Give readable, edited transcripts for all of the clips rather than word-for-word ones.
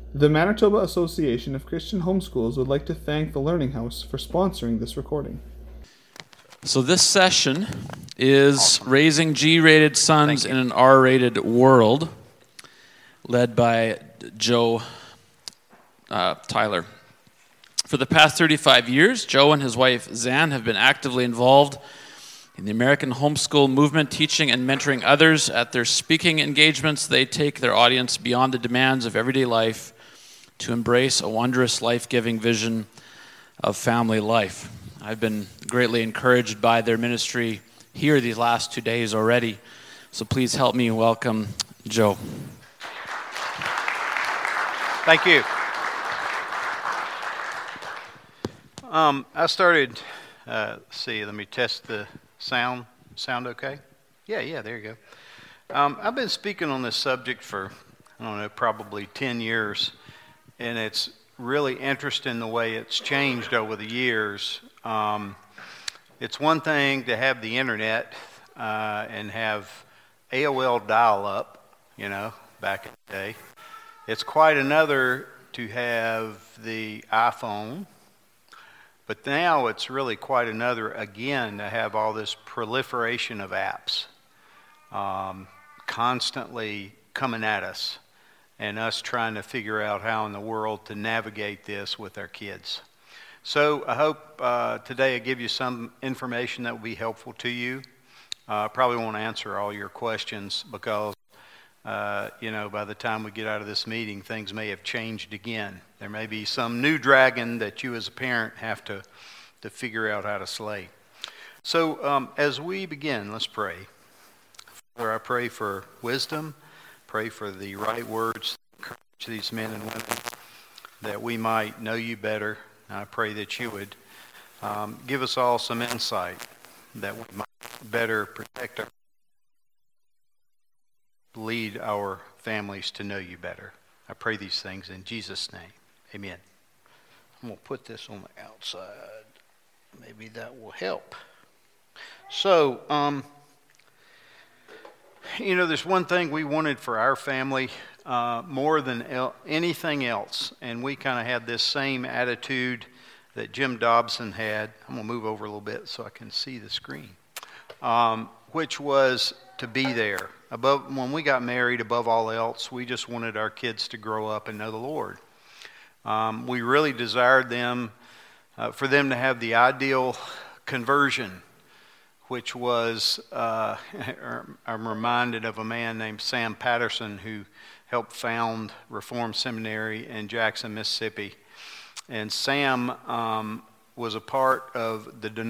The Manitoba Association of Christian Homeschools would like to thank the Learning House for sponsoring this recording. So this session is Raising G-Rated Sons in an R-Rated World, led by Joe Tyler. For the past 35 years, Joe and his wife Zan have been actively involved in the American homeschool movement, teaching and mentoring others. At their speaking engagements, they take their audience beyond the demands of everyday life to embrace a wondrous, life-giving vision of family life. I've been greatly encouraged by their ministry here these last 2 days already. So please help me welcome Joe. Thank you. I started, let me test the sound. Sound okay? Yeah, there you go. I've been speaking on this subject for, probably 10 years, and it's really interesting the way it's changed over the years. It's one thing to have the internet and have AOL dial-up, back in the day. It's quite another to have the iPhone, but now it's really quite another, again, to have all this proliferation of apps constantly coming at us, and us trying to figure out how in the world to navigate this with our kids. So I hope today I give you some information that will be helpful to you. Probably won't answer all your questions because, by the time we get out of this meeting, things may have changed again. There may be some new dragon that you as a parent have to figure out how to slay. So as we begin, let's pray. Father, I pray for wisdom. Pray for the right words to encourage these men and women that we might know you better. I pray that you would give us all some insight that we might better protect lead our families to know you better. I pray these things in Jesus' name. Amen. I'm going to put this on the outside. Maybe that will help. So, there's one thing we wanted for our family more than anything else, and we kind of had this same attitude that Jim Dobson had. I'm going to move over a little bit so I can see the screen, which was to be there. When we got married, above all else, we just wanted our kids to grow up and know the Lord. We really desired for them to have the ideal conversion, which was, I'm reminded of a man named Sam Patterson who helped found Reformed Seminary in Jackson, Mississippi. And Sam was a part of the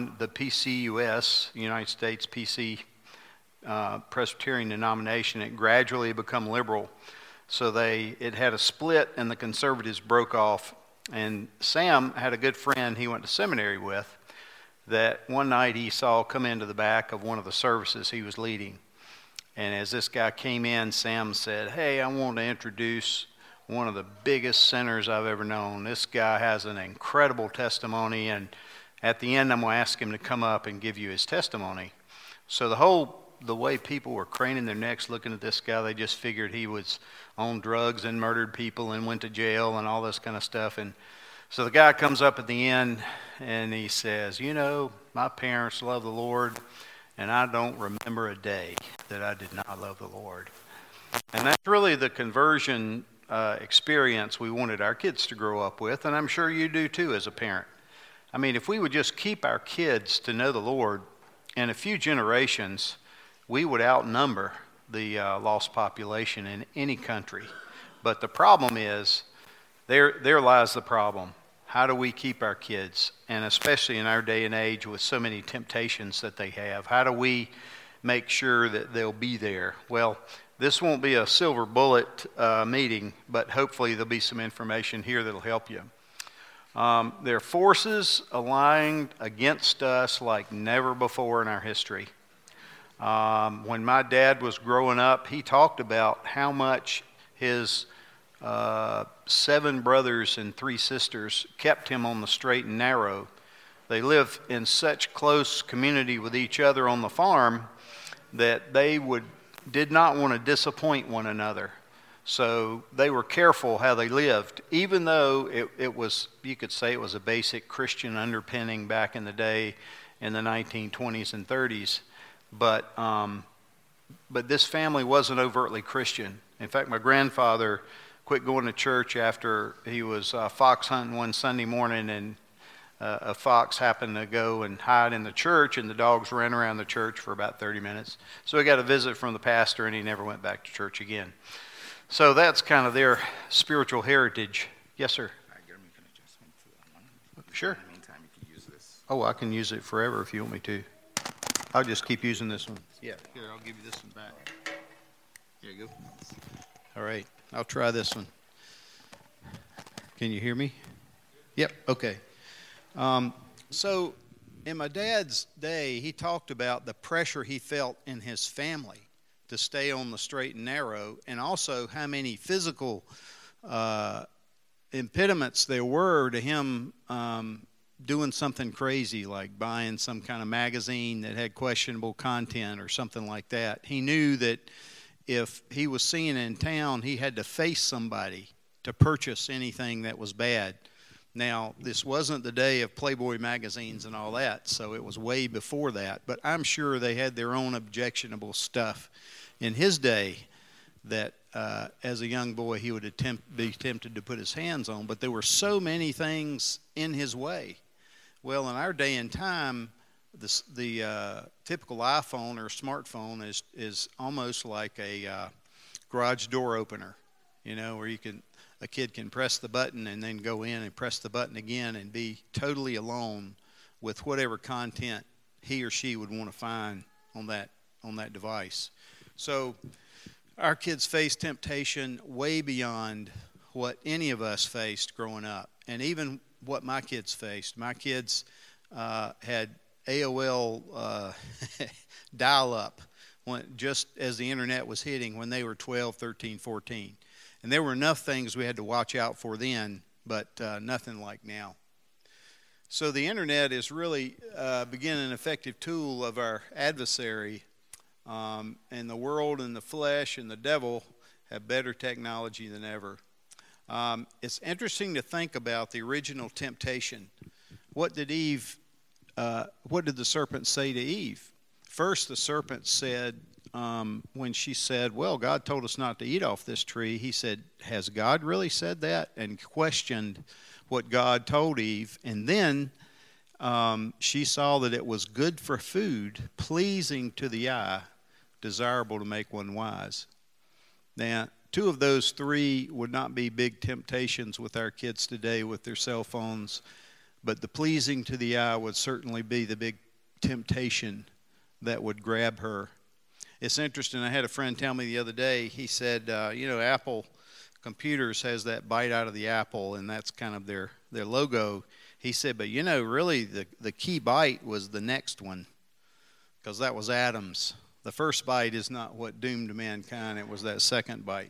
PCUS, United States PC Presbyterian denomination. It gradually became liberal. So it had a split and the conservatives broke off. And Sam had a good friend he went to seminary with that one night he saw come into the back of one of the services he was leading. And as this guy came in, Sam said, "Hey, I want to introduce one of the biggest sinners I've ever known. This guy has an incredible testimony, and at the end I'm going to ask him to come up and give you his testimony." So the way people were craning their necks looking at this guy, they just figured he was on drugs and murdered people and went to jail and all this kind of stuff. And so the guy comes up at the end and he says, "My parents love the Lord, and I don't remember a day that I did not love the Lord." And that's really the conversion experience we wanted our kids to grow up with, and I'm sure you do too as a parent. I mean, if we would just keep our kids to know the Lord, in a few generations, we would outnumber the lost population in any country. But the problem is, there lies the problem. How do we keep our kids? And especially in our day and age with so many temptations that they have, how do we make sure that they'll be there? Well, this won't be a silver bullet meeting, but hopefully there'll be some information here that'll help you. There are forces aligned against us like never before in our history. When my dad was growing up, he talked about how much his 7 brothers and 3 sisters kept him on the straight and narrow. They lived in such close community with each other on the farm that they did not want to disappoint one another. So they were careful how they lived, even though it was, you could say it was a basic Christian underpinning back in the day in the 1920s and 30s. But this family wasn't overtly Christian. In fact, my grandfather quit going to church after he was fox hunting one Sunday morning, and a fox happened to go and hide in the church, and the dogs ran around the church for about 30 minutes. So he got a visit from the pastor, and he never went back to church again. So that's kind of their spiritual heritage. Yes, sir? Sure. In the meantime, you can use this. Oh, I can use it forever if you want me to. I'll just keep using this one. Yeah, here, I'll give you this one back. Here you go. All right, I'll try this one. Can you hear me? Yep, okay. So in my dad's day, he talked about the pressure he felt in his family to stay on the straight and narrow, and also how many physical impediments there were to him doing something crazy, like buying some kind of magazine that had questionable content or something like that. He knew that if he was seen in town, he had to face somebody to purchase anything that was bad. Now, this wasn't the day of Playboy magazines and all that, so it was way before that. But I'm sure they had their own objectionable stuff in his day that as a young boy he would be tempted to put his hands on. But there were so many things in his way. Well, in our day and time, the typical iPhone or smartphone is almost like a garage door opener, where a kid can press the button and then go in and press the button again and be totally alone with whatever content he or she would want to find on that device. So our kids face temptation way beyond what any of us faced growing up, and even what my kids faced. My kids had AOL dial-up just as the internet was hitting when they were 12, 13, 14. And there were enough things we had to watch out for then, but nothing like now. So the internet is really being an effective tool of our adversary, and the world and the flesh and the devil have better technology than ever. It's interesting to think about the original temptation. What did the serpent say to Eve? First, the serpent said, when she said, well, God told us not to eat off this tree, he said, has God really said that? And questioned what God told Eve. And then she saw that it was good for food, pleasing to the eye, desirable to make one wise. Now, two of those three would not be big temptations with our kids today with their cell phones, but the pleasing to the eye would certainly be the big temptation that would grab her. It's interesting, I had a friend tell me the other day, he said, Apple Computers has that bite out of the apple, and that's kind of their logo. He said, but really the key bite was the next one, because that was Adam's. The first bite is not what doomed mankind, it was that second bite.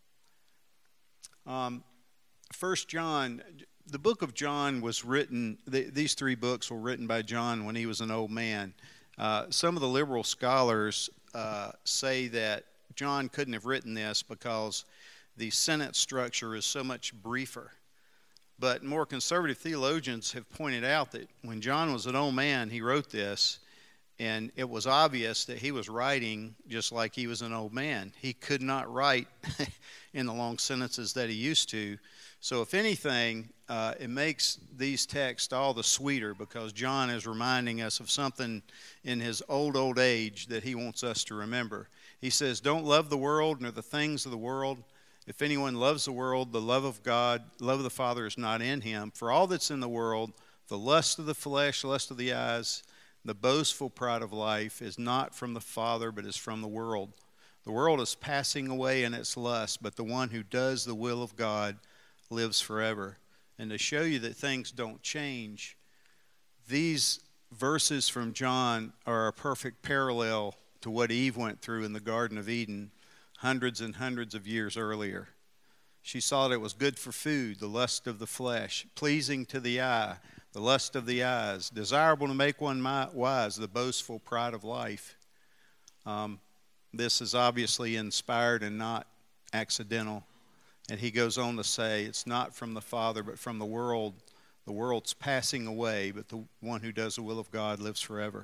1 John, the book of John was written, these three books were written by John when he was an old man. Some of the liberal scholars say that John couldn't have written this because the sentence structure is so much briefer. But more conservative theologians have pointed out that when John was an old man, he wrote this, and it was obvious that he was writing just like he was an old man. He could not write in the long sentences that he used to. So if anything, it makes these texts all the sweeter because John is reminding us of something in his old age that he wants us to remember. He says, don't love the world nor the things of the world. If anyone loves the world, the love of God, love of the Father is not in him. For all that's in the world, the lust of the flesh, lust of the eyes, the boastful pride of life is not from the Father, but is from the world. The world is passing away in its lust, but the one who does the will of God lives forever. And to show you that things don't change, these verses from John are a perfect parallel to what Eve went through in the Garden of Eden hundreds and hundreds of years earlier. She saw that it was good for food, the lust of the flesh, pleasing to the eye, the lust of the eyes, desirable to make one wise, the boastful pride of life. This is obviously inspired and not accidental. And he goes on to say, it's not from the Father, but from the world. The world's passing away, but the one who does the will of God lives forever.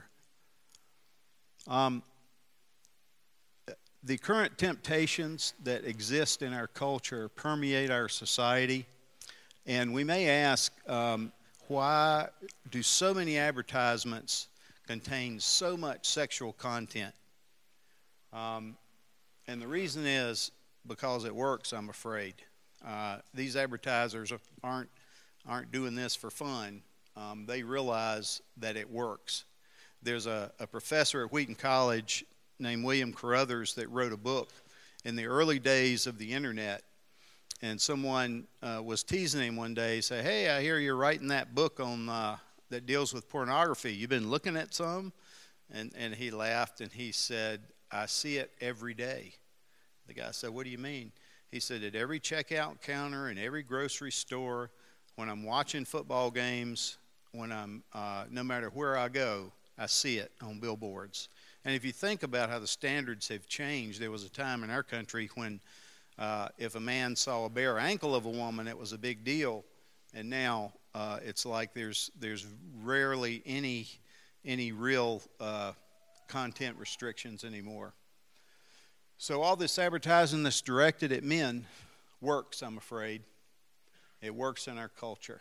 The current temptations that exist in our culture permeate our society. And we may ask, why do so many advertisements contain so much sexual content? And the reason is because it works, I'm afraid. These advertisers aren't doing this for fun. They realize that it works. There's a professor at Wheaton College named William Carruthers that wrote a book in the early days of the internet. And someone was teasing him one day, say, "Hey, I hear you're writing that book on that deals with pornography. You been looking at some?" And he laughed and he said, "I see it every day." The guy said, "What do you mean?" He said, "At every checkout counter in every grocery store, when I'm watching football games, when I'm no matter where I go, I see it on billboards." And if you think about how the standards have changed, there was a time in our country when if a man saw a bare ankle of a woman, it was a big deal. And now it's like there's rarely any real content restrictions anymore. So all this advertising that's directed at men works, I'm afraid. It works in our culture.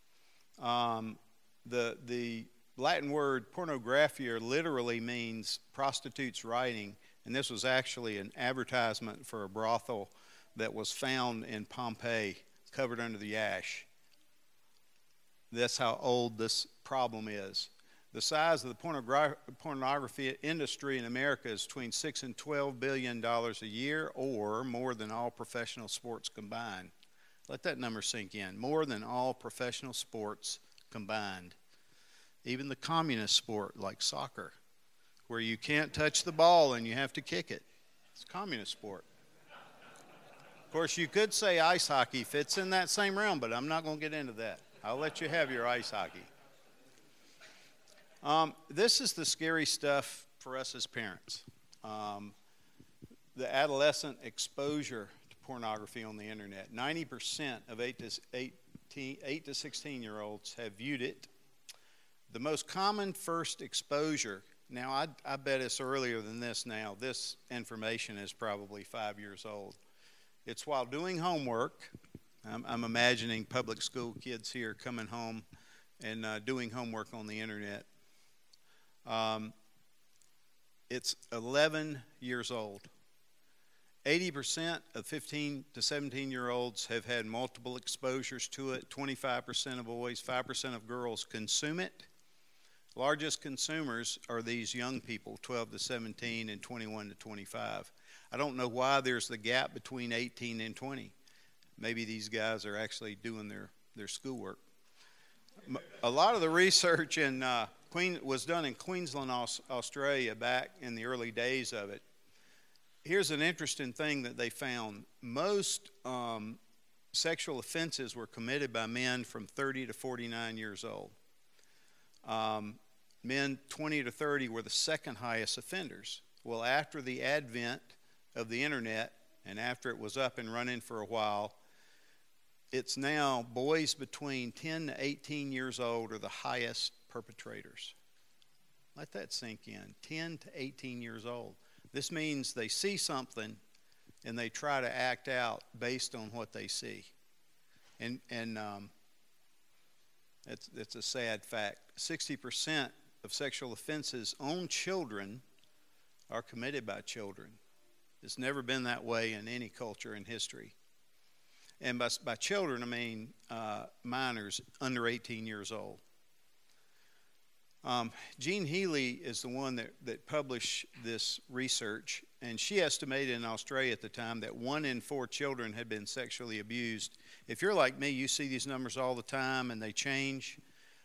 The Latin word pornographia literally means prostitute's writing, and this was actually an advertisement for a brothel that was found in Pompeii, covered under the ash. That's how old this problem is. The size of the pornography industry in America is between $6 and $12 billion a year, or more than all professional sports combined. Let that number sink in. More than all professional sports combined. Even the communist sport like soccer, where you can't touch the ball and you have to kick it. It's a communist sport. Of course, you could say ice hockey fits in that same realm, but I'm not going to get into that. I'll let you have your ice hockey. This is the scary stuff for us as parents. The adolescent exposure to pornography on the internet. 90% of 8 to 16-year-olds have viewed it. The most common first exposure, now I bet it's earlier than this now. This information is probably 5 years old. It's while doing homework. I'm imagining public school kids here coming home and doing homework on the internet. It's 11 years old. 80% of 15 to 17-year-olds have had multiple exposures to it. 25% of boys, 5% of girls consume it. Largest consumers are these young people, 12 to 17 and 21 to 25. I don't know why there's the gap between 18 and 20. Maybe these guys are actually doing their schoolwork. A lot of the research was done in Queensland, Australia, back in the early days of it. Here's an interesting thing that they found. Most sexual offenses were committed by men from 30 to 49 years old. Men 20 to 30 were the second highest offenders. Well, after the advent of the internet and after it was up and running for a while, it's now boys between 10 to 18 years old are the highest perpetrators. Let that sink in. 10 to 18 years old. This means they see something and they try to act out based on what they see. And it's a sad fact. 60% of sexual offenses on children are committed by children. It's never been that way in any culture in history. And by children, I mean minors under 18 years old. Jean Healy is the one that published this research, and she estimated in Australia at the time that 1 in 4 children had been sexually abused. If you're like me, you see these numbers all the time and they change.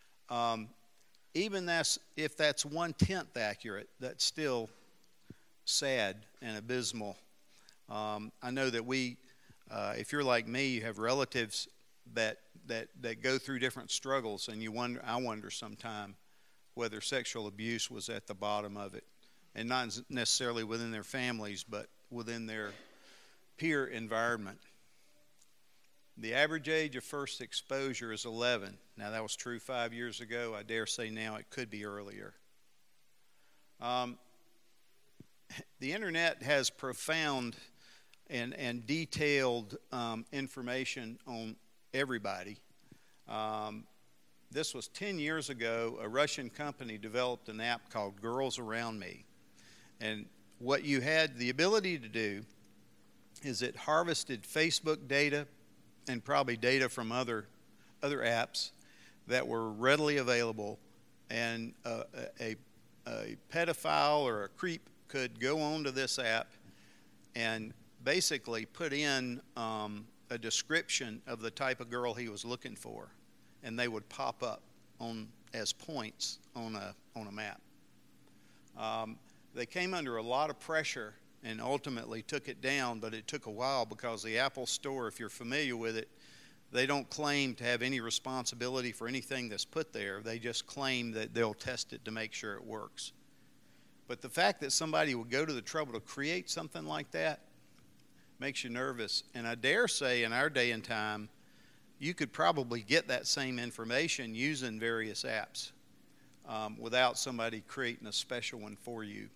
Even if that's 1/10 accurate, that's still sad and abysmal. I know that if you're like me, you have relatives that go through different struggles, and I wonder sometime whether sexual abuse was at the bottom of it, and not necessarily within their families, but within their peer environment. The average age of first exposure is 11. Now, that was true 5 years ago. I dare say now it could be earlier. The internet has profound and detailed information on everybody. This was 10 years ago. A Russian company developed an app called Girls Around Me. And what you had the ability to do is it harvested Facebook data and probably data from other apps that were readily available, and a pedophile or a creep could go onto this app and basically put in a description of the type of girl he was looking for, and they would pop up as points on a map. They came under a lot of pressure and ultimately took it down, but it took a while because the Apple Store, if you're familiar with it, they don't claim to have any responsibility for anything that's put there. They just claim that they'll test it to make sure it works. But the fact that somebody would go to the trouble to create something like that makes you nervous. And I dare say in our day and time, you could probably get that same information using various apps without somebody creating a special one for you.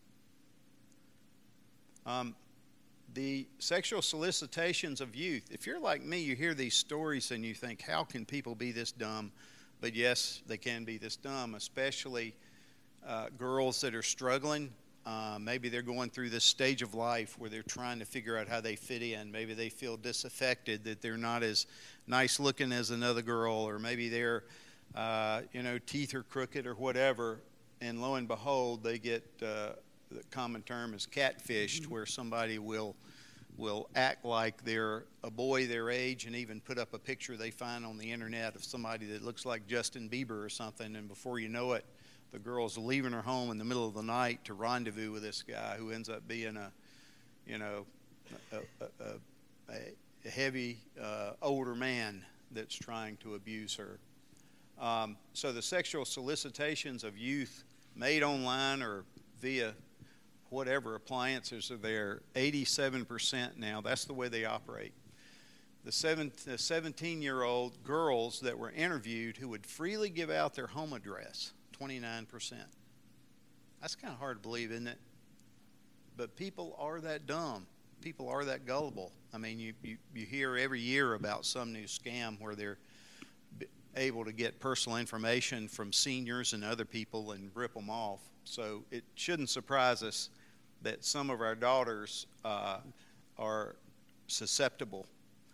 The sexual solicitations of youth. If you're like me, you hear these stories and you think, how can people be this dumb? But yes, they can be this dumb, especially girls that are struggling. Maybe they're going through this stage of life where they're trying to figure out how they fit in. Maybe they feel disaffected, that they're not as nice looking as another girl, or maybe their teeth are crooked or whatever. And lo and behold, they get the common term is catfished, where somebody will act like they're a boy their age and even put up a picture they find on the internet of somebody that looks like Justin Bieber or something, and before you know it, the girl's leaving her home in the middle of the night to rendezvous with this guy who ends up being a heavy older man that's trying to abuse her. So the sexual solicitations of youth made online or via whatever appliances are there, 87% now. That's the way they operate. The 17-year-old girls that were interviewed who would freely give out their home address, 29%. That's kind of hard to believe, isn't it? But people are that dumb. People are that gullible. I mean, you hear every year about some new scam where they're able to get personal information from seniors and other people and rip them off. So it shouldn't surprise us that some of our daughters are susceptible.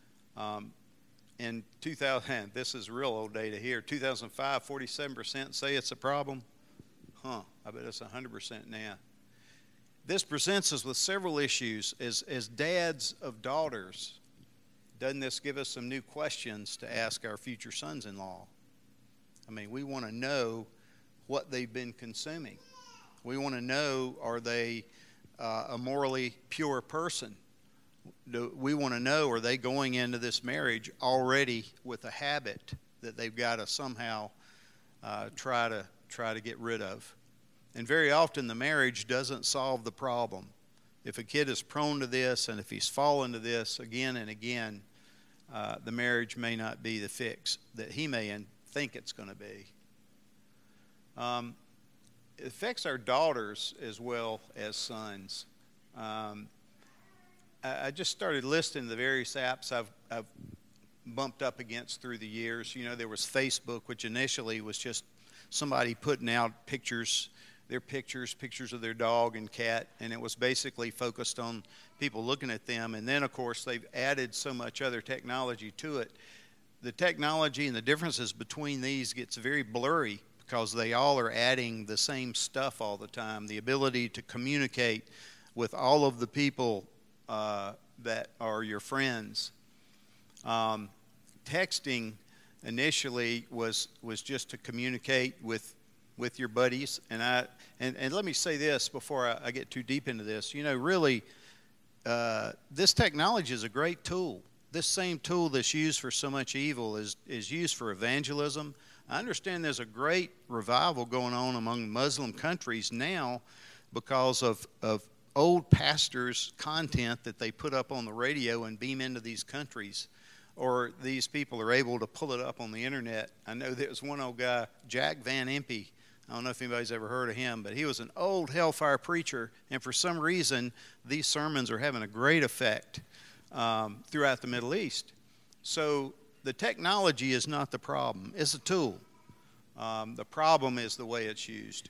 In 2000, this is real old data here, 2005, 47% say it's a problem. I bet it's 100% now. This presents us with several issues. As dads of daughters, doesn't this give us some new questions to ask our future sons-in-law? I mean, we want to know what they've been consuming. We want to know, are they a morally pure person? We want to know, are they going into this marriage already with a habit that they've got to somehow try to get rid of? And very often the marriage doesn't solve the problem. If a kid is prone to this, and if he's fallen to this again and again, the marriage may not be the fix that he may think it's going to be. It affects our daughters as well as sons. I just started listing the various apps I've bumped up against through the years. You know, there was Facebook, which initially was just somebody putting out pictures of their dog and cat, and it was basically focused on people looking at them. And then, of course, they've added so much other technology to it. The technology and the differences between these gets very blurry because they all are adding the same stuff all the time. The ability to communicate with all of the people that are your friends. Texting initially was just to communicate with your buddies, and let me say this before I get too deep into this. You know, really, this technology is a great tool. This same tool that's used for so much evil is used for evangelism. I understand there's a great revival going on among Muslim countries now because of old pastors' content that they put up on the radio and beam into these countries, or these people are able to pull it up on the internet. I know there's one old guy, Jack Van Impe. I don't know if anybody's ever heard of him, but he was an old hellfire preacher, and for some reason, these sermons are having a great effect throughout the Middle East. So the technology is not the problem. It's a tool. The problem is the way it's used.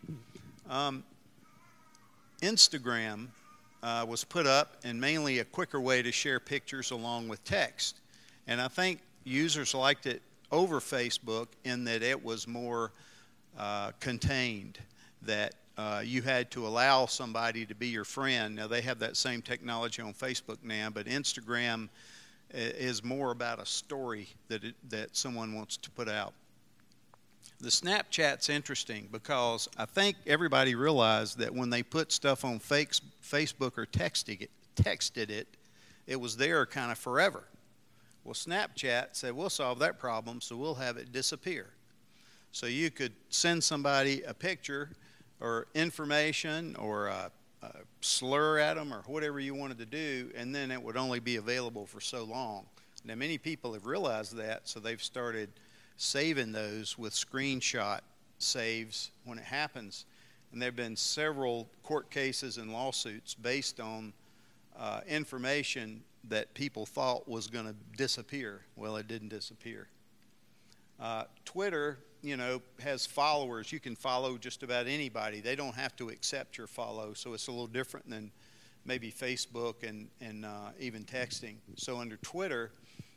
Instagram was put up, and mainly a quicker way to share pictures along with text. And I think users liked it over Facebook in that it was more contained, that you had to allow somebody to be your friend. Now, they have that same technology on Facebook now, but Instagram is more about a story that someone wants to put out. The Snapchat's interesting because I think everybody realized that when they put stuff on Facebook or texted it, it was there kind of forever. Well, Snapchat said, we'll solve that problem, so we'll have it disappear. So you could send somebody a picture or information or a slur at them or whatever you wanted to do, and then it would only be available for so long. Now, many people have realized that, so they've started saving those with screenshot saves when it happens. And there have been several court cases and lawsuits based on information that people thought was going to disappear. Well, it didn't disappear. Twitter, has followers. You can follow just about anybody. They don't have to accept your follow, so it's a little different than maybe Facebook and even texting. So under Twitter,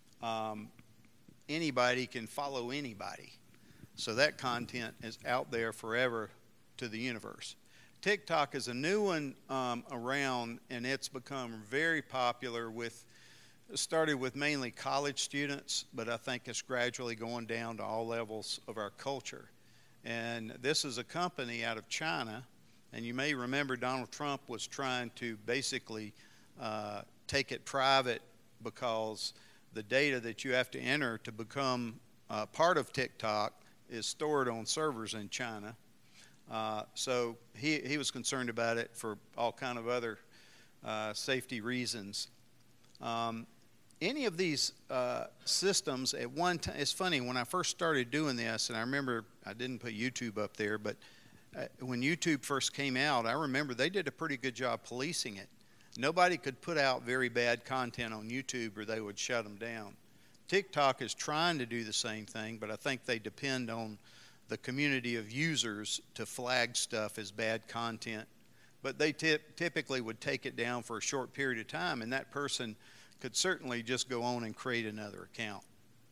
anybody can follow anybody. So that content is out there forever to the universe. TikTok is a new one around, and it's become very popular started with mainly college students, but I think it's gradually going down to all levels of our culture. And this is a company out of China, and you may remember Donald Trump was trying to basically take it private because the data that you have to enter to become part of TikTok is stored on servers in China. So he was concerned about it for all kind of other safety reasons. Any of these systems at one time, it's funny, when I first started doing this, and I remember I didn't put YouTube up there, but when YouTube first came out, I remember they did a pretty good job policing it. Nobody could put out very bad content on YouTube or they would shut them down. TikTok is trying to do the same thing, but I think they depend on the community of users to flag stuff as bad content. But they typically would take it down for a short period of time, and that person could certainly just go on and create another account.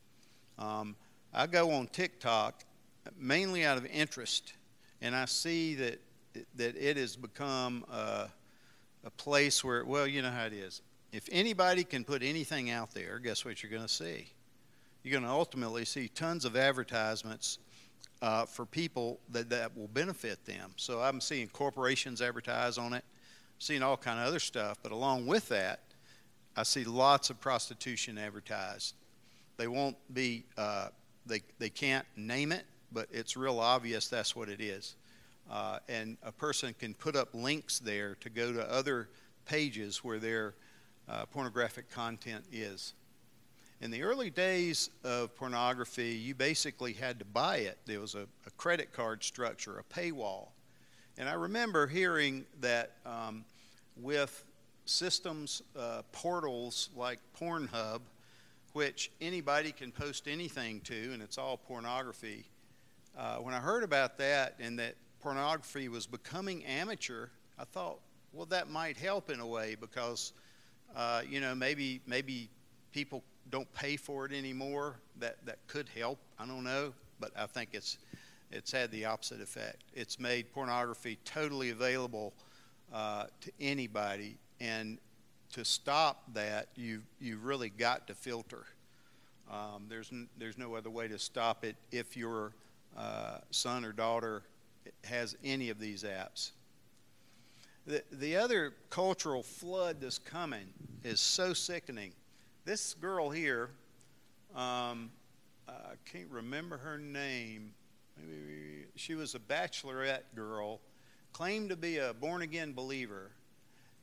I go on TikTok mainly out of interest, and I see that it has become a place where, well, you know how it is. If anybody can put anything out there, guess what you're going to see? You're going to ultimately see tons of advertisements for people that will benefit them. So I'm seeing corporations advertise on it, seeing all kind of other stuff, but along with that, I see lots of prostitution advertised. They won't be, they can't name it, but it's real obvious that's what it is. And a person can put up links there to go to other pages where their pornographic content is. In the early days of pornography, you basically had to buy it. There was a credit card structure, a paywall. And I remember hearing that with systems, portals like Pornhub, which anybody can post anything to, and it's all pornography. When I heard about that and that pornography was becoming amateur, I thought, well, that might help in a way because, maybe people don't pay for it anymore. That could help. I don't know, but I think it's had the opposite effect. It's made pornography totally available to anybody. And to stop that, you've really got to filter. There's no other way to stop it if your son or daughter has any of these apps. The other cultural flood that's coming is so sickening. This girl here, I can't remember her name. Maybe she was a bachelorette girl, claimed to be a born-again believer.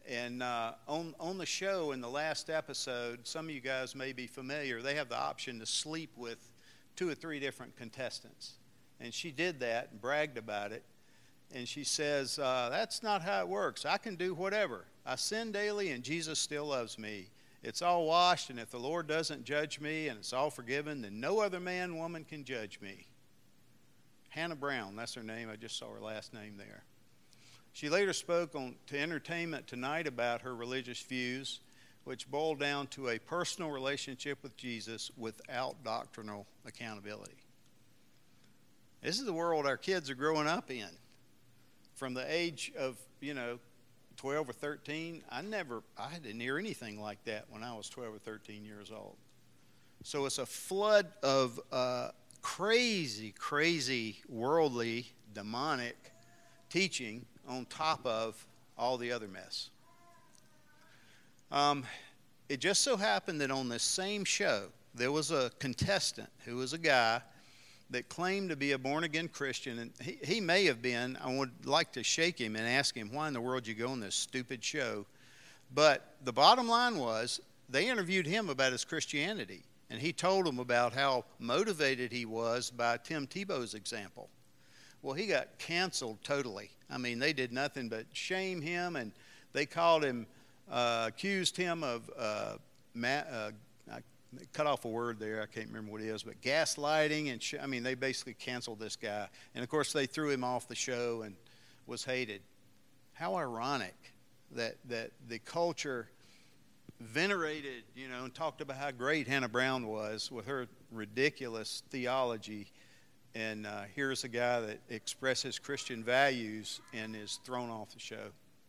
And on the show, in the last episode, some of you guys may be familiar, they have the option to sleep with 2 or 3 different contestants. And she did that and bragged about it. And she says, that's not how it works. I can do whatever. I sin daily and Jesus still loves me. It's all washed, and if the Lord doesn't judge me and it's all forgiven, then no other man, woman can judge me. Hannah Brown, that's her name. I just saw her last name there. She later spoke to Entertainment Tonight about her religious views, which boiled down to a personal relationship with Jesus without doctrinal accountability. This is the world our kids are growing up in. From the age of, 12 or 13, I didn't hear anything like that when I was 12 or 13 years old. So it's a flood of crazy, worldly, demonic teaching on top of all the other mess. It just so happened that on this same show, there was a contestant who was a guy that claimed to be a born-again Christian, and he may have been. I would like to shake him and ask him, why in the world you go on this stupid show? But the bottom line was, they interviewed him about his Christianity, and he told them about how motivated he was by Tim Tebow's example. Well, he got canceled totally. I mean, they did nothing but shame him, and they called him, accused him of, I cut off a word there, I can't remember what it is, but gaslighting, and they basically canceled this guy. And of course, they threw him off the show and was hated. How ironic that the culture venerated, and talked about how great Hannah Brown was with her ridiculous theology. And here's a guy that expresses Christian values and is thrown off the show.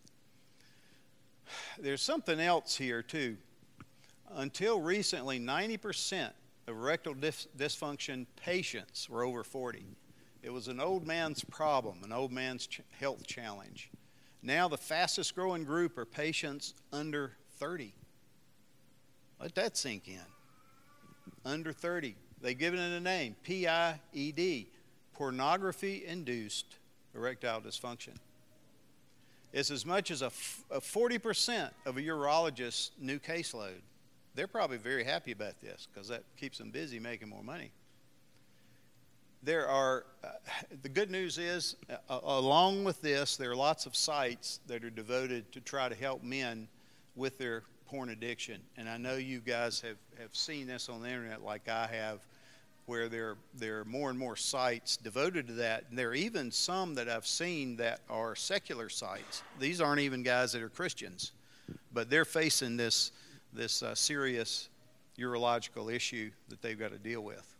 There's something else here, too. Until recently, 90% of erectile dysfunction patients were over 40. It was an old man's problem, an old man's health challenge. Now the fastest growing group are patients under 30. Let that sink in. Under 30. They've given it a name, PIED, pornography-induced erectile dysfunction. It's as much as a 40% of a urologist's new caseload. They're probably very happy about this because that keeps them busy making more money. The good news is, along with this, there are lots of sites that are devoted to try to help men with their porn addiction. And I know you guys have seen this on the internet like I have, where there are more and more sites devoted to that. And there are even some that I've seen that are secular sites. These aren't even guys that are Christians, but they're facing this serious urological issue that they've got to deal with.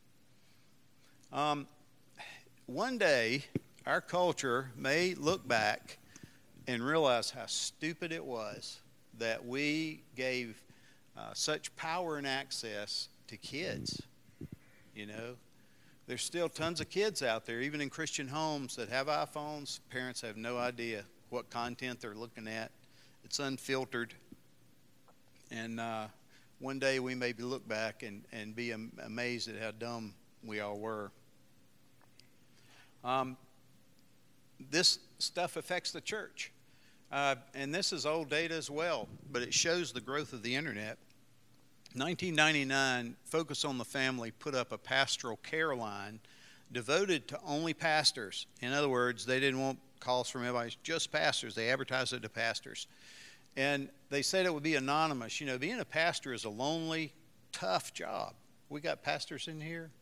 One day, our culture may look back and realize how stupid it was that we gave such power and access to kids. There's still tons of kids out there, even in Christian homes, that have iPhones. Parents have no idea what content they're looking at. It's unfiltered. And one day we may look back and be amazed at how dumb we all were. This stuff affects the church. And this is old data as well, but it shows the growth of the internet. 1999, Focus on the Family put up a pastoral care line devoted to only pastors. In other words, they didn't want calls from everybody, just pastors. They advertised it to pastors. And they said it would be anonymous. Being a pastor is a lonely, tough job. We got pastors in here.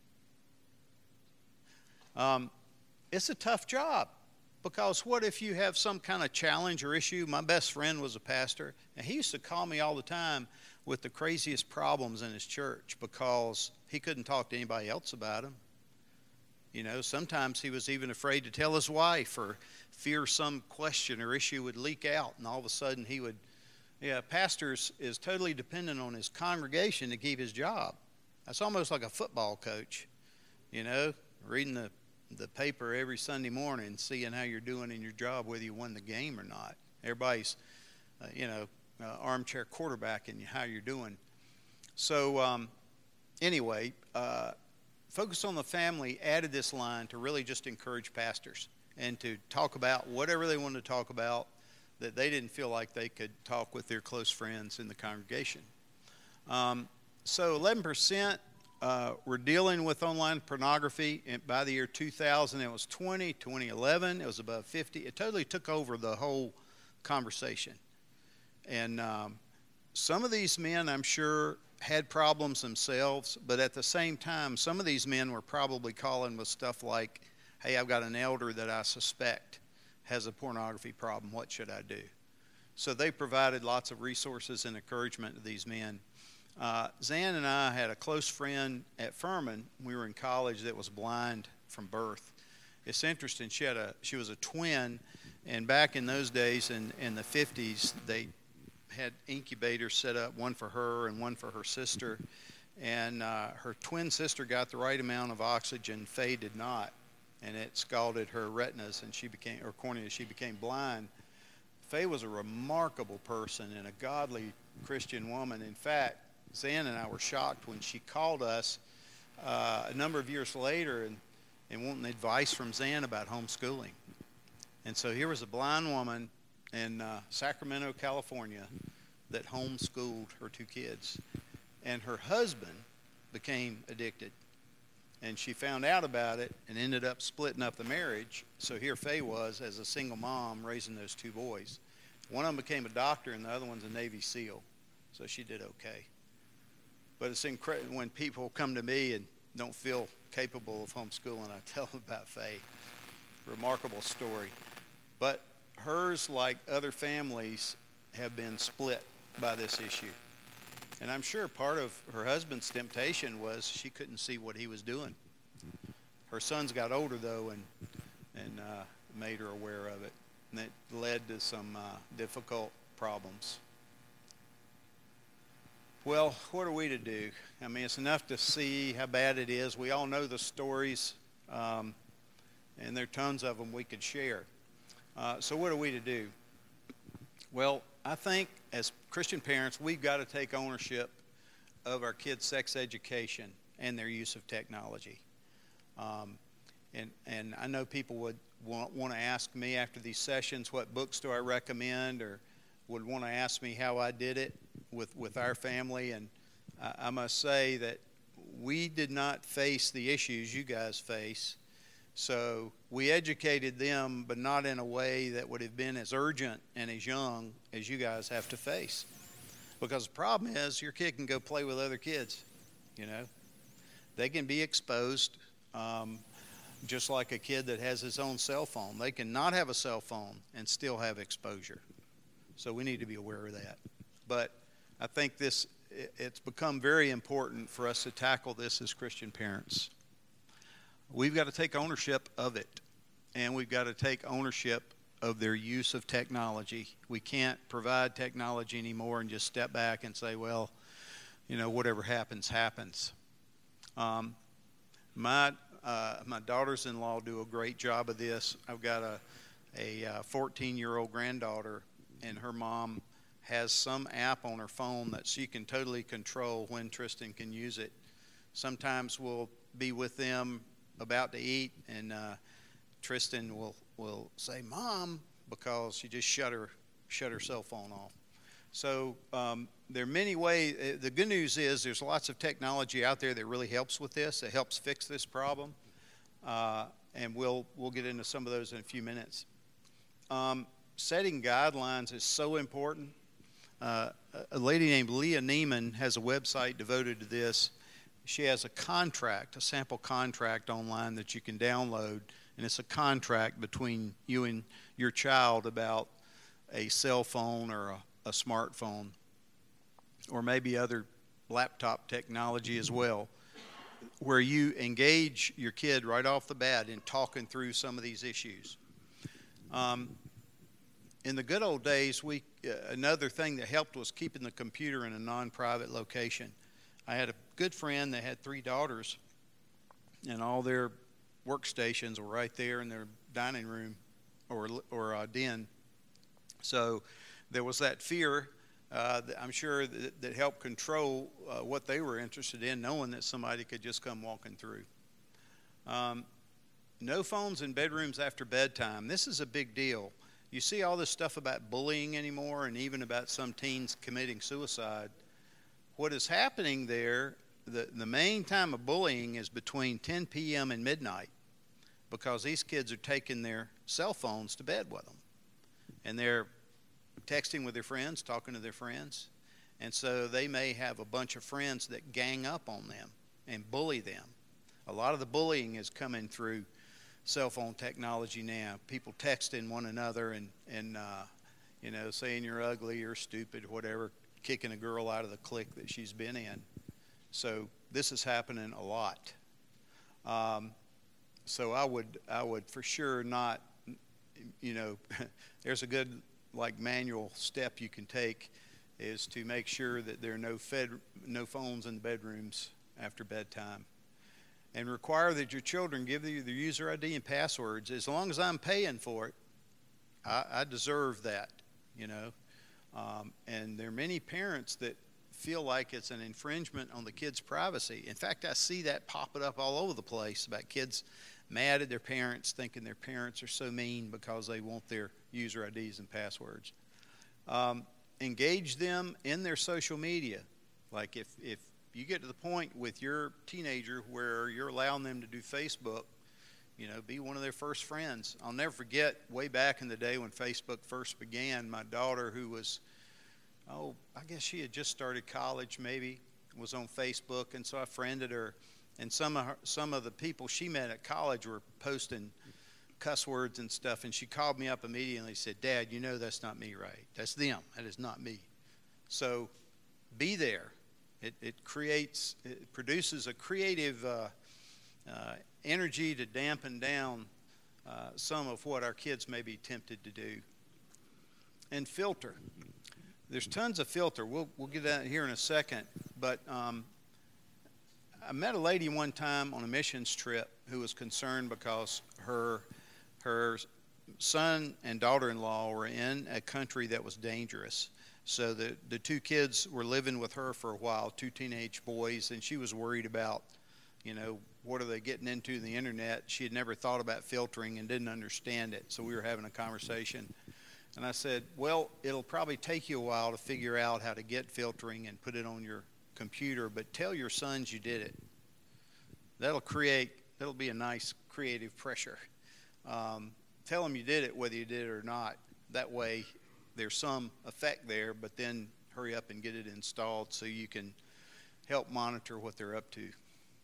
It's a tough job because what if you have some kind of challenge or issue? My best friend was a pastor, and he used to call me all the time with the craziest problems in his church because he couldn't talk to anybody else about them. Sometimes he was even afraid to tell his wife or fear some question or issue would leak out, and all of a sudden he would. Pastor is totally dependent on his congregation to keep his job. That's almost like a football coach, reading the paper every Sunday morning, seeing how you're doing in your job, whether you won the game or not. Everybody's, armchair quarterbacking how you're doing. So anyway, Focus on the Family added this line to really just encourage pastors and to talk about whatever they wanted to talk about that they didn't feel like they could talk with their close friends in the congregation. So 11% were dealing with online pornography. And by the year 2000, it was 20. 2011, it was above 50. It totally took over the whole conversation. And some of these men, I'm sure, had problems themselves, but at the same time, some of these men were probably calling with stuff like, hey, I've got an elder that I suspect has a pornography problem. What should I do? So they provided lots of resources and encouragement to these men. Zan and I had a close friend at Furman. We were in college that was blind from birth. It's interesting. She was a twin, and back in those days, in the 50s, they had incubators set up, one for her and one for her sister. And her twin sister got the right amount of oxygen. Faye did not, and it scalded her retinas, and corneas. She became blind. Faye was a remarkable person and a godly Christian woman. In fact, Zan and I were shocked when she called us a number of years later and wanting advice from Zan about homeschooling. And so here was a blind woman in Sacramento, California, that homeschooled her two kids. And her husband became addicted. And she found out about it and ended up splitting up the marriage. So here Faye was as a single mom raising those two boys. One of them became a doctor and the other one's a Navy SEAL. So she did okay. But it's incredible when people come to me and don't feel capable of homeschooling, I tell them about Faye. Remarkable story. But hers, like other families, have been split by this issue. And I'm sure part of her husband's temptation was she couldn't see what he was doing. Her sons got older, though, and made her aware of it. And it led to some difficult problems. Well, what are we to do? I mean, it's enough to see how bad it is. We all know the stories, and there are tons of them we could share. So what are we to do? Well, I think as Christian parents, we've got to take ownership of our kids' sex education and their use of technology. And I know people would want to ask me after these sessions, what books do I recommend, or would want to ask me how I did it with our family. And I must say that we did not face the issues you guys face. So we educated them, but not in a way that would have been as urgent and as young as you guys have to face. Because the problem is your kid can go play with other kids, you know. They can be exposed just like a kid that has his own cell phone. They can not have a cell phone and still have exposure. So we need to be aware of that. But I think it's become very important for us to tackle this as Christian parents. We've got to take ownership of it, and we've got to take ownership of their use of technology. We can't provide technology anymore and just step back and say, well, you know, whatever happens, happens. My daughters-in-law do a great job of this. I've got a 14-year-old granddaughter, and her mom has some app on her phone that she can totally control when Tristan can use it. Sometimes we'll be with them about to eat, and Tristan will say, "Mom," because she just shut her cell phone off. So there are many ways. The good news is there's lots of technology out there that really helps with this. It helps fix this problem, and we'll get into some of those in a few minutes. Setting guidelines is so important. A lady named Leah Neiman has a website devoted to this. She has a sample contract online that you can download, and it's a contract between you and your child about a cell phone or a smartphone, or maybe other laptop technology as well, where you engage your kid right off the bat in talking through some of these issues. In the good old days, another thing that helped was keeping the computer in a non-private location. I had a good friend that had 3 daughters, and all their workstations were right there in their dining room or den. So there was that fear that I'm sure that helped control what they were interested in, knowing that somebody could just come walking through. No phones in bedrooms after bedtime. This is a big deal. you see all this stuff about bullying anymore, and even about some teens committing suicide. What is happening there, the main time of bullying is between 10 p.m. and midnight, because these kids are taking their cell phones to bed with them. And they're texting with their friends, talking to their friends. And so they may have a bunch of friends that gang up on them and bully them. A lot of the bullying is coming through cell phone technology now. People texting one another and saying you're ugly or stupid, whatever, kicking a girl out of the clique that she's been in. So this is happening a lot. So I would for sure not, there's a good manual step you can take, is to make sure that there are no phones in the bedrooms after bedtime. And require that your children give you their user ID and passwords. As long as I'm paying for it, I deserve that, And there are many parents that feel like it's an infringement on the kids' privacy. In fact, I see that popping up all over the place about kids mad at their parents, thinking their parents are so mean because they want their user IDs and passwords. Engage them in their social media. Like if you get to the point with your teenager where you're allowing them to do Facebook, be one of their first friends. I'll never forget way back in the day when Facebook first began, my daughter, who was, I guess she had just started college maybe, was on Facebook, and so I friended her. And some of the people she met at college were posting cuss words and stuff, and she called me up immediately and said, "Dad, that's not me, right? That's them. That is not me." So be there. It produces a creative energy to dampen down some of what our kids may be tempted to do. And filter. There's tons of filter. We'll get that here in a second. But I met a lady one time on a missions trip who was concerned because her son and daughter-in-law were in a country that was dangerous. So the two kids were living with her for a while, two teenage boys, and she was worried about, what are they getting into the internet? She had never thought about filtering and didn't understand it. So we were having a conversation. And I said, well, it'll probably take you a while to figure out how to get filtering and put it on your computer, but tell your sons you did it. That'll be a nice creative pressure. Tell them you did it whether you did it or not. That way there's some effect there, but then hurry up and get it installed so you can help monitor what they're up to.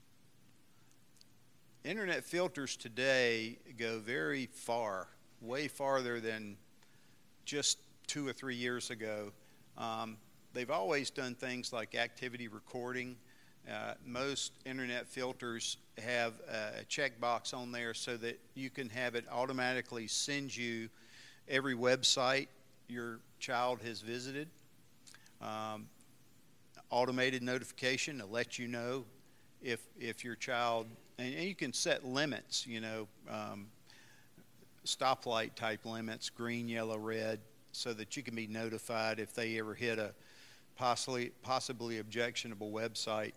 Internet filters today go very far, way farther than just 2 or 3 years ago. They've always done things like activity recording. Most internet filters have a checkbox on there so that you can have it automatically send you every website your child has visited. Automated notification to let you know if your child, and you can set limits, stoplight type limits, green, yellow, red, so that you can be notified if they ever hit a possibly objectionable website.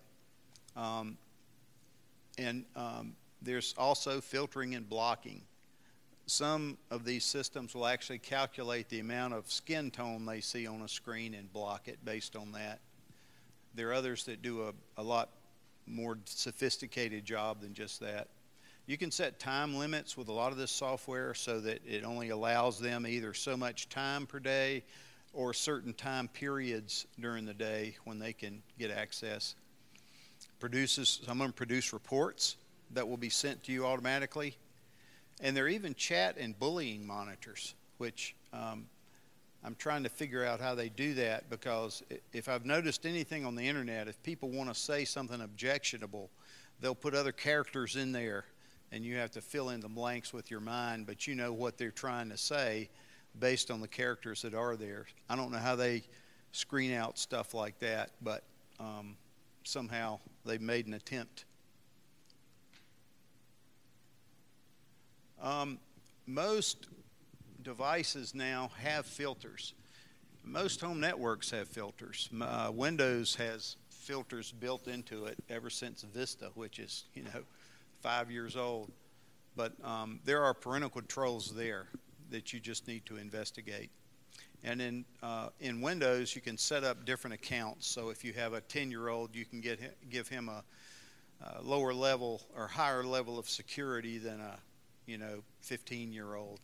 There's also filtering and blocking. Some of these systems will actually calculate the amount of skin tone they see on a screen and block it based on that. There are others that do a lot more sophisticated job than just that. You can set time limits with a lot of this software so that it only allows them either so much time per day or certain time periods during the day when they can get access. Some of them produce reports that will be sent to you automatically. And there are even chat and bullying monitors, which I'm trying to figure out how they do that, because if I've noticed anything on the internet, if people want to say something objectionable, they'll put other characters in there, and you have to fill in the blanks with your mind, but you know what they're trying to say based on the characters that are there. I don't know how they screen out stuff like that, but somehow they've made an attempt. Most devices now have filters. Most home networks have filters. Windows has filters built into it ever since Vista, which is 5 years old. But there are parental controls there. that you just need to investigate. And in Windows, you can set up different accounts. So if you have a 10-year-old, you can give him a lower level or higher level of security than a 15-year-old.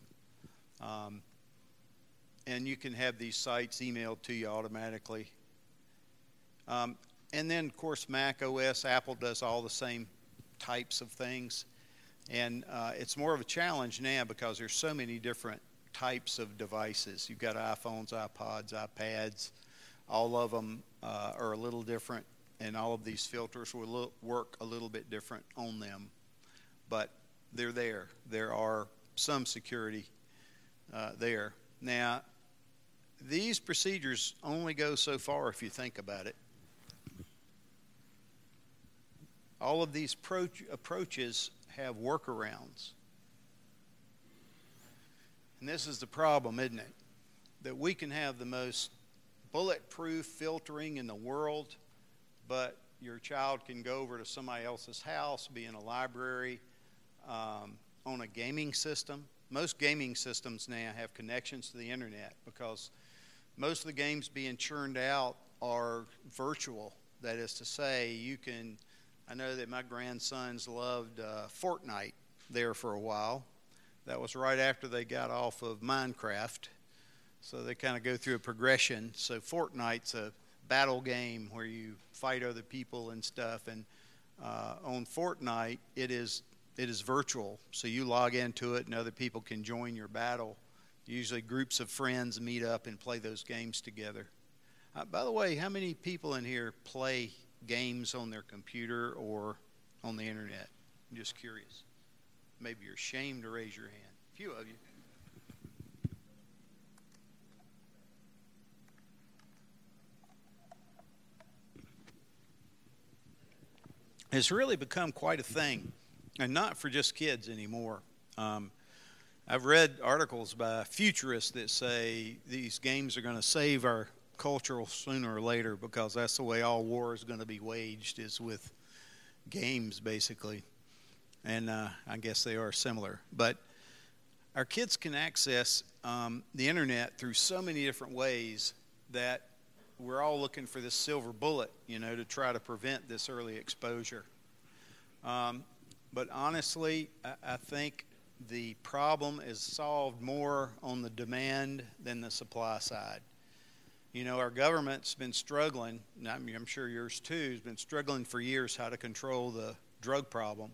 And you can have these sites emailed to you automatically. And then, of course, Mac OS, Apple does all the same types of things. And it's more of a challenge now because there's so many different types of devices. You've got iPhones, iPods, iPads. All of them are a little different, and all of these filters will work a little bit different on them. But they're there. There are some security there. Now, these procedures only go so far if you think about it. All of these approaches have workarounds. And this is the problem, isn't it? That we can have the most bulletproof filtering in the world, but your child can go over to somebody else's house, be in a library, on a gaming system. Most gaming systems now have connections to the internet because most of the games being churned out are virtual. That is to say, I know that my grandsons loved Fortnite there for a while. That was right after they got off of Minecraft. So they kind of go through a progression. So Fortnite's a battle game where you fight other people and stuff. And on Fortnite, it is virtual. So you log into it and other people can join your battle. Usually groups of friends meet up and play those games together. By the way, how many people in here play games on their computer or on the internet? I'm just curious. Maybe you're ashamed to raise your hand. A few of you. It's really become quite a thing, and not for just kids anymore. I've read articles by futurists that say these games are going to save our culture sooner or later because that's the way all war is going to be waged, is with games, basically. And I guess they are similar. But our kids can access the internet through so many different ways that we're all looking for this silver bullet, to try to prevent this early exposure. But honestly, I think the problem is solved more on the demand than the supply side. Our government's been struggling, and I'm sure yours too, has been struggling for years how to control the drug problem.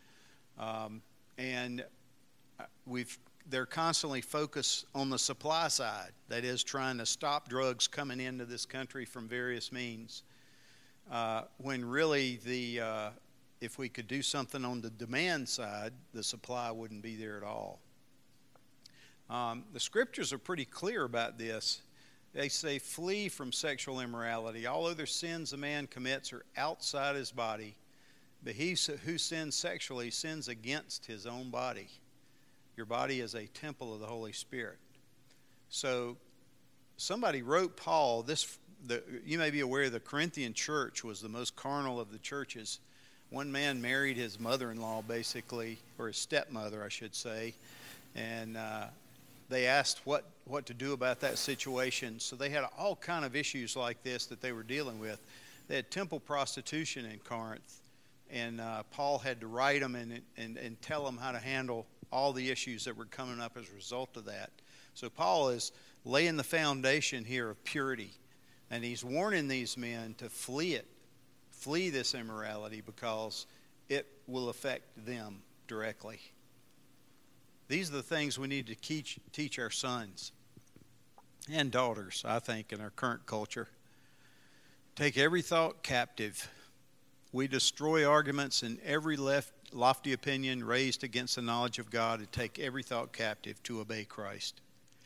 And they're constantly focused on the supply side, that is, trying to stop drugs coming into this country from various means, when really if we could do something on the demand side, the supply wouldn't be there at all. The scriptures are pretty clear about this. They say, flee from sexual immorality. All other sins a man commits are outside his body, but he who sins sexually sins against his own body. Your body is a temple of the Holy Spirit. So somebody wrote Paul, you may be aware the Corinthian church was the most carnal of the churches. One man married his mother-in-law, basically, or his stepmother, I should say, and they asked what to do about that situation. So they had all kind of issues like this that they were dealing with. They had temple prostitution in Corinth, and Paul had to write them and tell them how to handle all the issues that were coming up as a result of that. So Paul is laying the foundation here of purity, and he's warning these men to flee this immorality because it will affect them directly. These are the things we need to teach our sons and daughters, I think, in our current culture. Take every thought captive. We destroy arguments and every lofty opinion raised against the knowledge of God, and take every thought captive to obey Christ.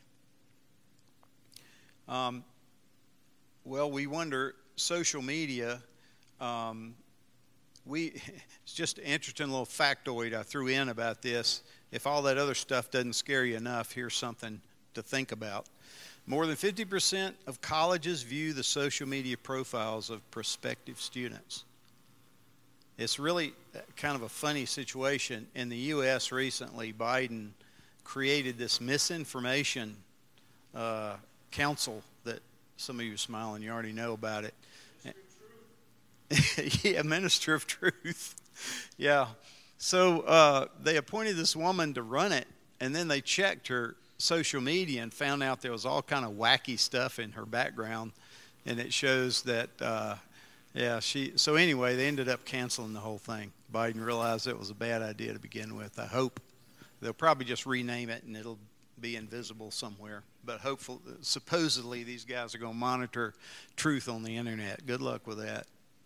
Well, we wonder, social media, it's just an interesting little factoid I threw in about this. If all that other stuff doesn't scare you enough, here's something to think about. More than 50% of colleges view the social media profiles of prospective students. It's really kind of a funny situation. In the U.S. recently, Biden created this misinformation council that some of you are smiling, you already know about it. Yeah, Minister of Truth. Yeah. So they appointed this woman to run it, and then they checked her social media and found out there was all kind of wacky stuff in her background, and it shows that, so anyway, they ended up canceling the whole thing. Biden realized it was a bad idea to begin with. I hope they'll probably just rename it and it'll be invisible somewhere. But supposedly these guys are going to monitor truth on the internet. Good luck with that.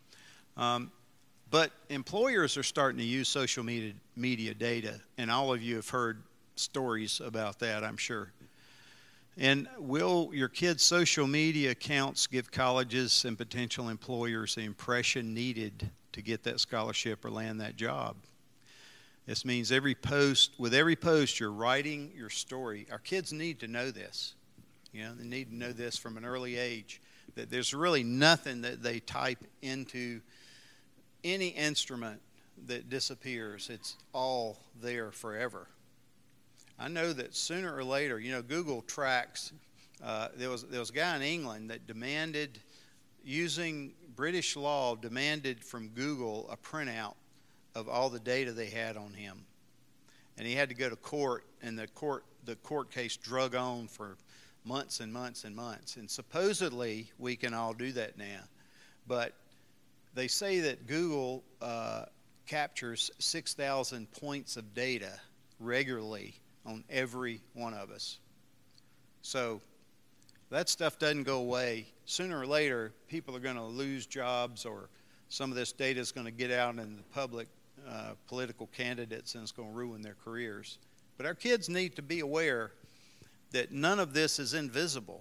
But employers are starting to use social media data, and all of you have heard stories about that, I'm sure. And will your kids' social media accounts give colleges and potential employers the impression needed to get that scholarship or land that job? This means with every post, you're writing your story. Our kids need to know this. They need to know this from an early age, that there's really nothing that they type into any instrument that disappears. It's all there forever. I know that sooner or later, Google tracks. There was a guy in England that demanded, using British law, demanded from Google a printout of all the data they had on him, and he had to go to court. And the court case drug on for months and months and months. And supposedly we can all do that now, but they say that Google captures 6,000 points of data regularly on every one of us. So that stuff doesn't go away. Sooner or later, people are going to lose jobs, or some of this data is going to get out in the public, political candidates, and it's going to ruin their careers. But our kids need to be aware that none of this is invisible.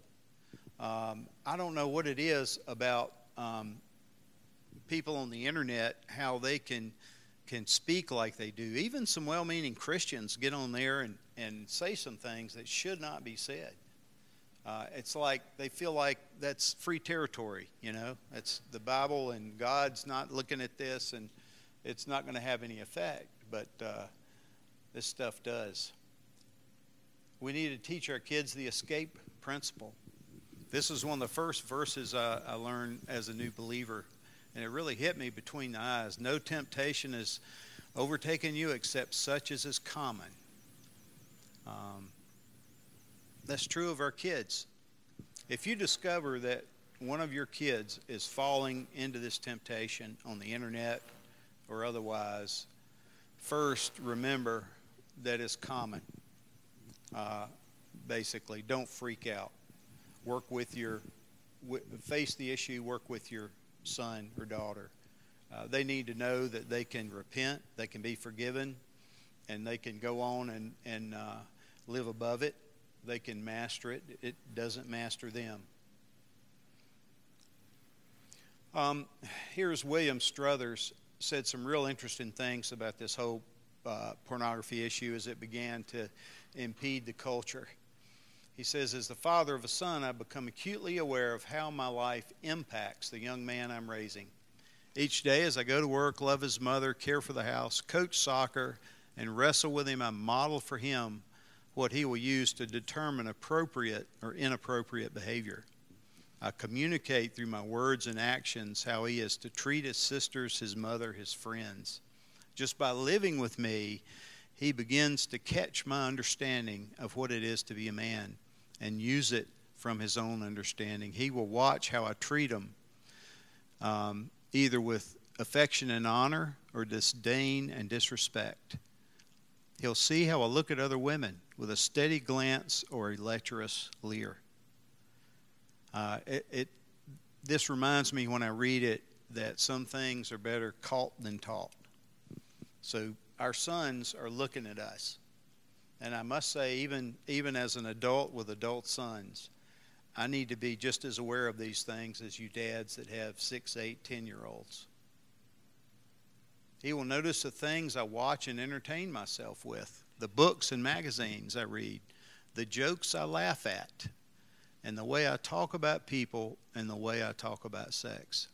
I don't know what it is about people on the internet, how they can speak like they do. Even some well-meaning Christians get on there and say some things that should not be said. It's like they feel like that's free territory, It's the Bible, and God's not looking at this, and it's not going to have any effect. But this stuff does. We need to teach our kids the escape principle. This is one of the first verses I learned as a new believer, and it really hit me between the eyes. No temptation has overtaken you except such as is common. That's true of our kids. If you discover that one of your kids is falling into this temptation on the internet or otherwise, first remember that it's common. Basically, don't freak out. Face the issue, work with your son or daughter. They need to know that they can repent, they can be forgiven, and they can go on and live above it. They can master it. It doesn't master them. Here's William Struthers, said some real interesting things about this whole pornography issue as it began to impede the culture. He says, as the father of a son, I've become acutely aware of how my life impacts the young man I'm raising. Each day as I go to work, love his mother, care for the house, coach soccer, and wrestle with him, I model for him what he will use to determine appropriate or inappropriate behavior. I communicate through my words and actions how he is to treat his sisters, his mother, his friends. Just by living with me, he begins to catch my understanding of what it is to be a man and use it from his own understanding. He will watch how I treat him, either with affection and honor or disdain and disrespect. He'll see how I look at other women with a steady glance or a lecherous leer. This reminds me when I read it that some things are better caught than taught. So our sons are looking at us. And I must say, even as an adult with adult sons, I need to be just as aware of these things as you dads that have 6, 8, 10-year-olds. He will notice the things I watch and entertain myself with, the books and magazines I read, the jokes I laugh at, and the way I talk about people and the way I talk about sex.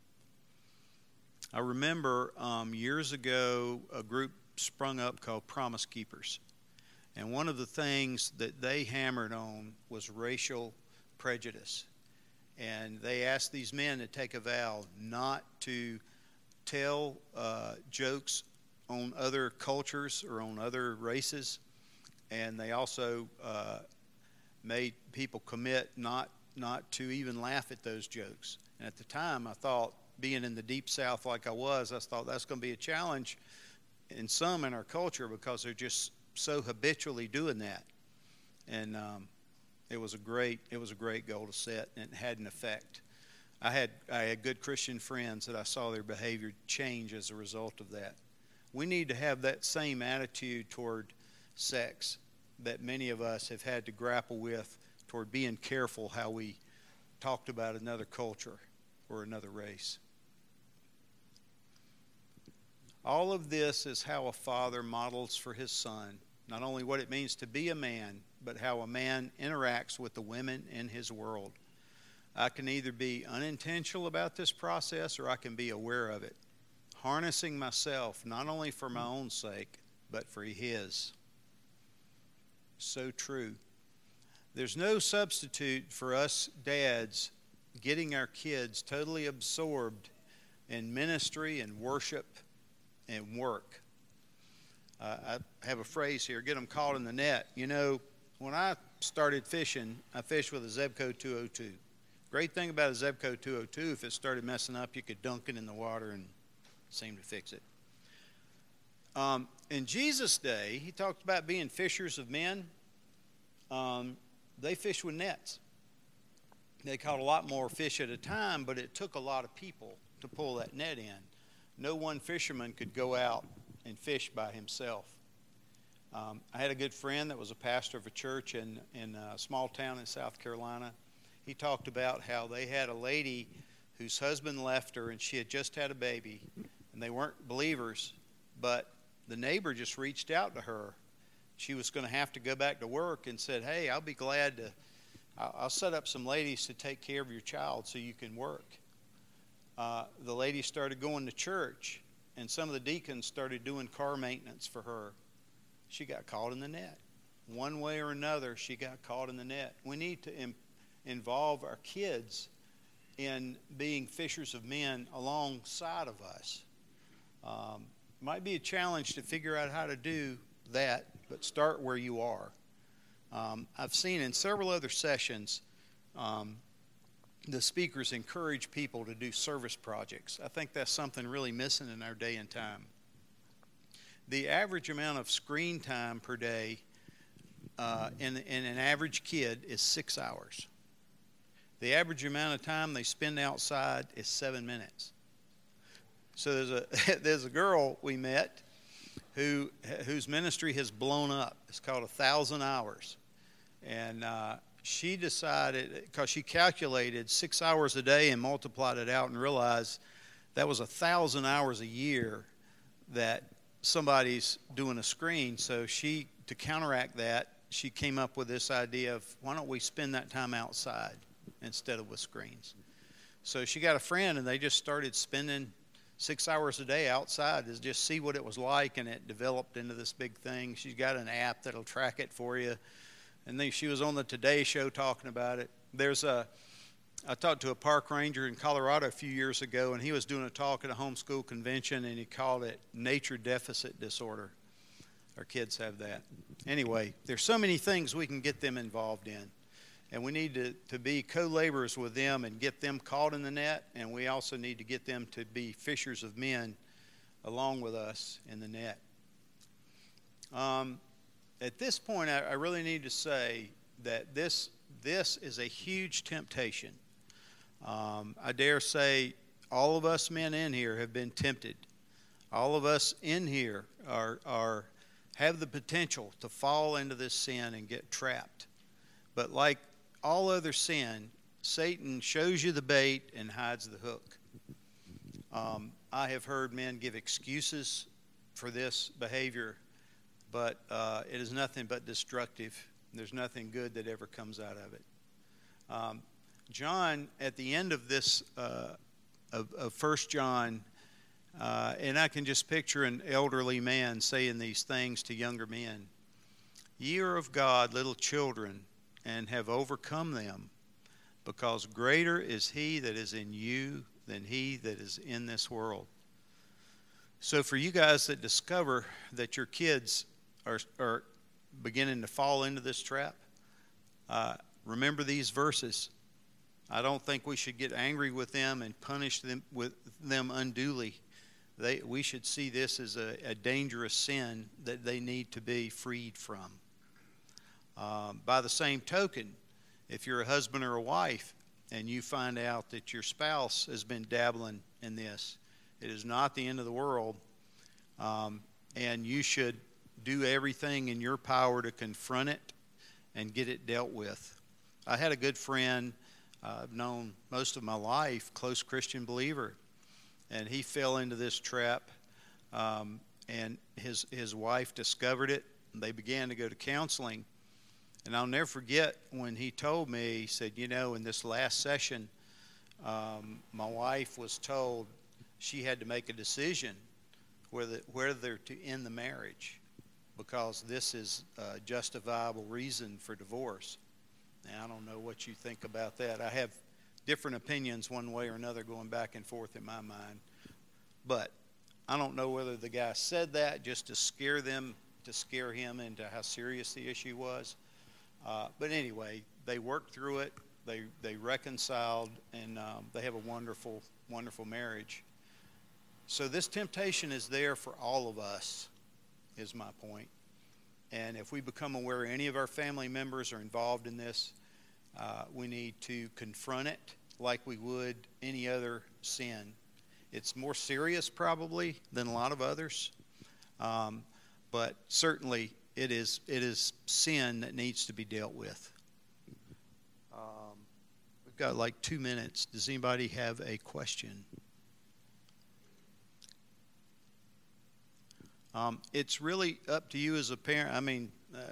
I remember years ago a group sprung up called Promise Keepers. And one of the things that they hammered on was racial prejudice. And they asked these men to take a vow not to tell jokes on other cultures or on other races. And they also made people commit not to even laugh at those jokes. And at the time, I thought, being in the Deep South like I thought that's going to be a challenge in some in our culture because they're just so habitually doing that. And it was a great goal to set, and it had an effect. I had good Christian friends that I saw their behavior change as a result of that. We need to have that same attitude toward sex that many of us have had to grapple with, toward being careful how we talked about another culture or another race. All of this is how a father models for his son not only what it means to be a man, but how a man interacts with the women in his world. I can either be unintentional about this process or I can be aware of it, harnessing myself not only for my own sake, but for his. So true. There's no substitute for us dads getting our kids totally absorbed in ministry and worship and work. I have a phrase here, get them caught in the net. You know, when I started fishing, I fished with a Zebco 202. Great thing about a Zebco 202, if it started messing up, you could dunk it in the water and seem to fix it. In Jesus' day, he talked about being fishers of men. They fished with nets. They caught a lot more fish at a time, but it took a lot of people to pull that net in. No one fisherman could go out and fish by himself. I had a good friend that was a pastor of a church in a small town in South Carolina. He talked about how they had a lady whose husband left her and she had just had a baby, and they weren't believers, but the neighbor just reached out to her. She was going to have to go back to work and said, hey, I'll be glad to, I'll set up some ladies to take care of your child so you can work. The lady started going to church, and some of the deacons started doing car maintenance for her. She got caught in the net. One way or another, she got caught in the net. We need to involve our kids in being fishers of men alongside of us. Might be a challenge to figure out how to do that, but start where you are. I've seen in several other sessions the speakers encourage people to do service projects. I think that's something really missing in our day and time. The average amount of screen time per day in an average kid is 6 hours. The average amount of time they spend outside is 7 minutes. So there's a girl we met whose ministry has blown up. It's called 1,000 Hours. And she decided, because she calculated 6 hours a day and multiplied it out and realized that was 1,000 hours a year that somebody's doing a screen. So she, to counteract that, she came up with this idea of, why don't we spend that time outside instead of with screens? So she got a friend, and they just started spending 6 hours a day outside to just see what it was like, and it developed into this big thing. She's got an app that'll track it for you. And then she was on the Today Show talking about it. I talked to a park ranger in Colorado a few years ago, and he was doing a talk at a homeschool convention, and he called it nature deficit disorder. Our kids have that. Anyway, there's so many things we can get them involved in. And we need to be co-laborers with them and get them caught in the net, and we also need to get them to be fishers of men along with us in the net. At this point, I really need to say that this is a huge temptation. I dare say all of us men in here have been tempted. All of us in here have the potential to fall into this sin and get trapped. But like all other sin, Satan shows you the bait and hides the hook. I have heard men give excuses for this behavior, but it is nothing but destructive. There's nothing good that ever comes out of it. John, at the end of this, of 1 John, and I can just picture an elderly man saying these things to younger men. Ye are of God, little children, and have overcome them, because greater is he that is in you than he that is in this world. So for you guys that discover that your kids are beginning to fall into this trap, remember these verses. I don't think we should get angry with them and punish them unduly. We should see this as a dangerous sin that they need to be freed from. By the same token, if you're a husband or a wife and you find out that your spouse has been dabbling in this, it is not the end of the world, and you should do everything in your power to confront it and get it dealt with. I had a good friend I've known most of my life, close Christian believer, and he fell into this trap, and his wife discovered it, and they began to go to counseling. And I'll never forget when he told me, he said, in this last session, my wife was told she had to make a decision whether to end the marriage, because this is a justifiable reason for divorce. Now, I don't know what you think about that. I have different opinions one way or another going back and forth in my mind. But I don't know whether the guy said that just to scare him into how serious the issue was. But anyway, they worked through it. They reconciled, and they have a wonderful, wonderful marriage. So this temptation is there for all of us, is my point. And if we become aware any of our family members are involved in this, we need to confront it like we would any other sin. It's more serious probably than a lot of others, but certainly it is sin that needs to be dealt with. We've got like 2 minutes. Does anybody have a question? It's really up to you as a parent. I mean,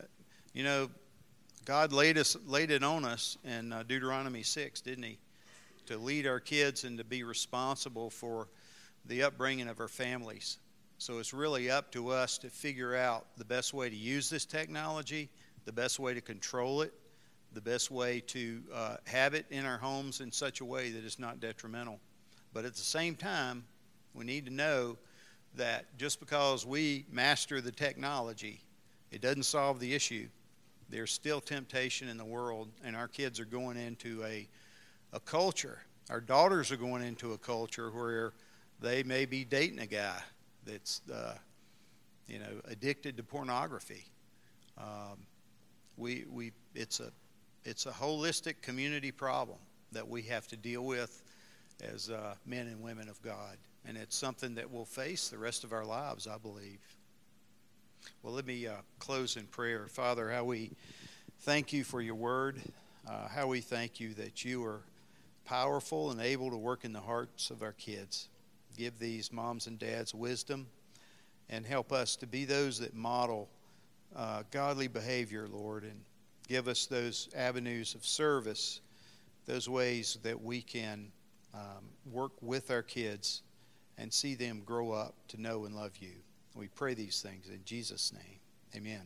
God laid it on us in Deuteronomy 6, didn't he? To lead our kids and to be responsible for the upbringing of our families. So it's really up to us to figure out the best way to use this technology, the best way to control it, the best way to have it in our homes in such a way that it's not detrimental. But at the same time, we need to know that just because we master the technology, it doesn't solve the issue. There's still temptation in the world, and our kids are going into a culture. Our daughters are going into a culture where they may be dating a guy that's addicted to pornography. It's a holistic community problem that we have to deal with as men and women of God. And it's something that we'll face the rest of our lives, I believe. Well, let me close in prayer. Father, how we thank you for your word. How we thank you that you are powerful and able to work in the hearts of our kids. Give these moms and dads wisdom and help us to be those that model godly behavior, Lord, and give us those avenues of service, those ways that we can work with our kids and see them grow up to know and love you. We pray these things in Jesus' name. Amen.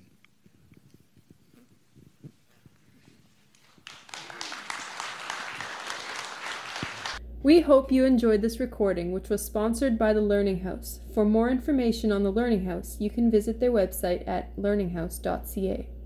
We hope you enjoyed this recording, which was sponsored by the Learning House. For more information on the Learning House, you can visit their website at learninghouse.ca.